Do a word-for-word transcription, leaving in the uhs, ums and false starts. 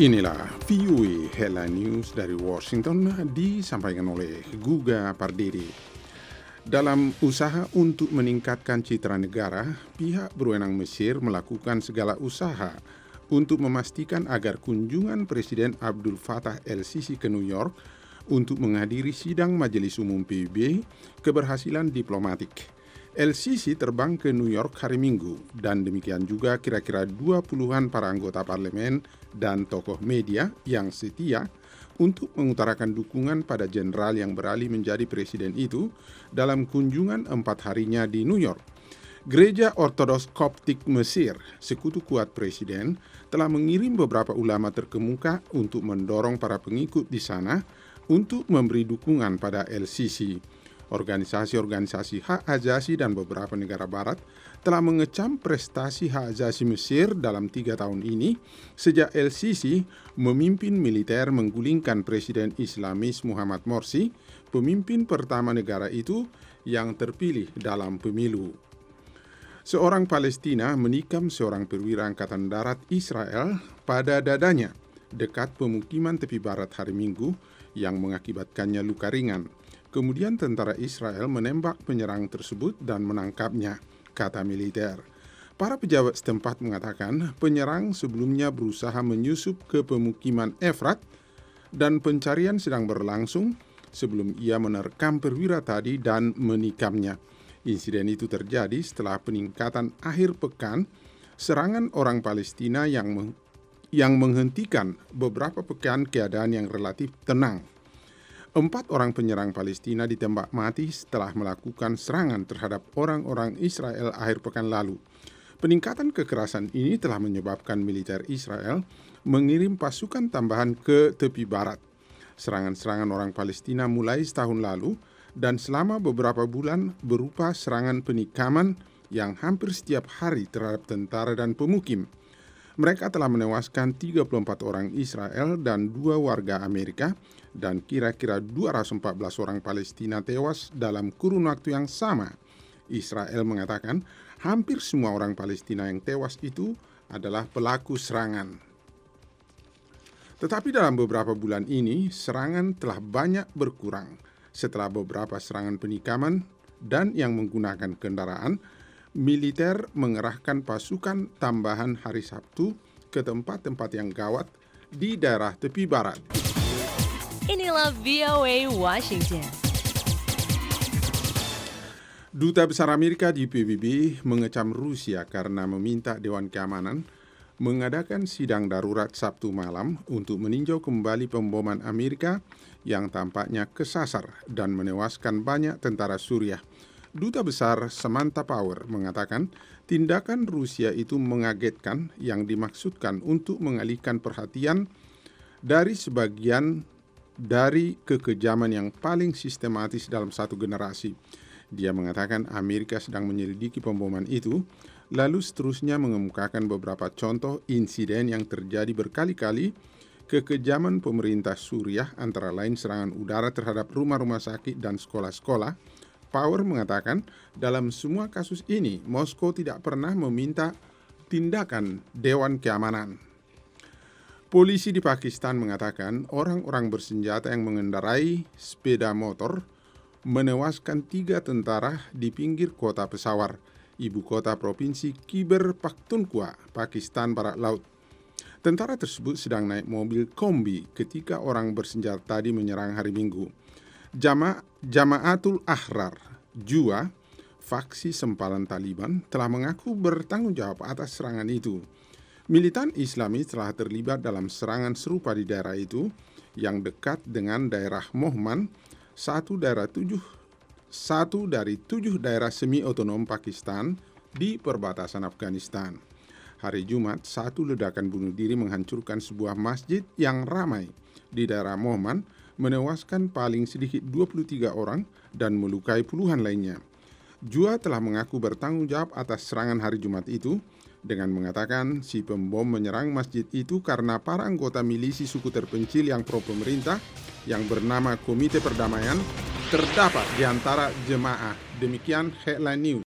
Inilah V O A Headline News dari Washington disampaikan oleh Guga Pardede. Dalam usaha untuk meningkatkan citra negara, pihak berwenang Mesir melakukan segala usaha untuk memastikan agar kunjungan Presiden Abdul Fattah el-Sisi ke New York untuk menghadiri sidang Majelis Umum P B B keberhasilan diplomatik. El-Sisi terbang ke New York hari Minggu, dan demikian juga kira-kira dua puluhan para anggota parlemen dan tokoh media yang setia untuk mengutarakan dukungan pada jenderal yang beralih menjadi presiden itu dalam kunjungan empat harinya di New York. Gereja Ortodoks Koptik Mesir, sekutu kuat presiden, telah mengirim beberapa ulama terkemuka untuk mendorong para pengikut di sana untuk memberi dukungan pada El-Sisi. Organisasi-organisasi hak asasi dan beberapa negara barat telah mengecam prestasi hak asasi Mesir dalam tiga tahun ini sejak El-Sisi memimpin militer menggulingkan Presiden Islamis Muhammad Morsi, pemimpin pertama negara itu yang terpilih dalam pemilu. Seorang Palestina menikam seorang perwira Angkatan Darat Israel pada dadanya dekat pemukiman tepi barat hari Minggu yang mengakibatkannya luka ringan. Kemudian tentara Israel menembak penyerang tersebut dan menangkapnya, kata militer. Para pejabat setempat mengatakan penyerang sebelumnya berusaha menyusup ke pemukiman Efrat dan pencarian sedang berlangsung sebelum ia menerkam perwira tadi dan menikamnya. Insiden itu terjadi setelah peningkatan akhir pekan serangan orang Palestina yang meng- yang menghentikan beberapa pekan keadaan yang relatif tenang. Empat orang penyerang Palestina ditembak mati setelah melakukan serangan terhadap orang-orang Israel akhir pekan lalu. Peningkatan kekerasan ini telah menyebabkan militer Israel mengirim pasukan tambahan ke tepi barat. Serangan-serangan orang Palestina mulai setahun lalu dan selama beberapa bulan berupa serangan penikaman yang hampir setiap hari terhadap tentara dan pemukim. Mereka telah menewaskan tiga puluh empat orang Israel dan dua warga Amerika, dan kira-kira dua ratus empat belas orang Palestina tewas dalam kurun waktu yang sama. Israel mengatakan hampir semua orang Palestina yang tewas itu adalah pelaku serangan. Tetapi dalam beberapa bulan ini, serangan telah banyak berkurang setelah beberapa serangan penikaman dan yang menggunakan kendaraan. Militer mengerahkan pasukan tambahan hari Sabtu ke tempat-tempat yang gawat di daerah tepi barat. Inilah V O A Washington. Duta Besar Amerika di P B B mengecam Rusia karena meminta Dewan Keamanan mengadakan sidang darurat Sabtu malam untuk meninjau kembali pemboman Amerika yang tampaknya kesasar dan menewaskan banyak tentara Suriah. Duta Besar Samantha Power mengatakan tindakan Rusia itu mengagetkan yang dimaksudkan untuk mengalihkan perhatian dari sebagian dari kekejaman yang paling sistematis dalam satu generasi. Dia mengatakan Amerika sedang menyelidiki pemboman itu, lalu seterusnya mengemukakan beberapa contoh insiden yang terjadi berkali-kali kekejaman pemerintah Suriah, antara lain serangan udara terhadap rumah-rumah sakit dan sekolah-sekolah. Power mengatakan dalam semua kasus ini, Moskow tidak pernah meminta tindakan Dewan Keamanan. Polisi di Pakistan mengatakan orang-orang bersenjata yang mengendarai sepeda motor menewaskan tiga tentara di pinggir kota Peshawar, ibu kota provinsi Khyber Pakhtunkhwa, Pakistan Barat Laut. Tentara tersebut sedang naik mobil kombi ketika orang bersenjata tadi menyerang hari Minggu. Jama- Jamaatul Ahrar, J U A, faksi sempalan Taliban, telah mengaku bertanggung jawab atas serangan itu. Militan Islamis telah terlibat dalam serangan serupa di daerah itu yang dekat dengan daerah Mohman, satu daerah tujuh, satu dari tujuh daerah semi-otonom Pakistan di perbatasan Afghanistan. Hari Jumat, satu ledakan bunuh diri menghancurkan sebuah masjid yang ramai di daerah Mohman, menewaskan paling sedikit dua puluh tiga orang dan melukai puluhan lainnya. J U A telah mengaku bertanggung jawab atas serangan hari Jumat itu dengan mengatakan si pembom menyerang masjid itu karena para anggota milisi suku terpencil yang pro-pemerintah yang bernama Komite Perdamaian terdapat di antara jemaah. Demikian Headline News.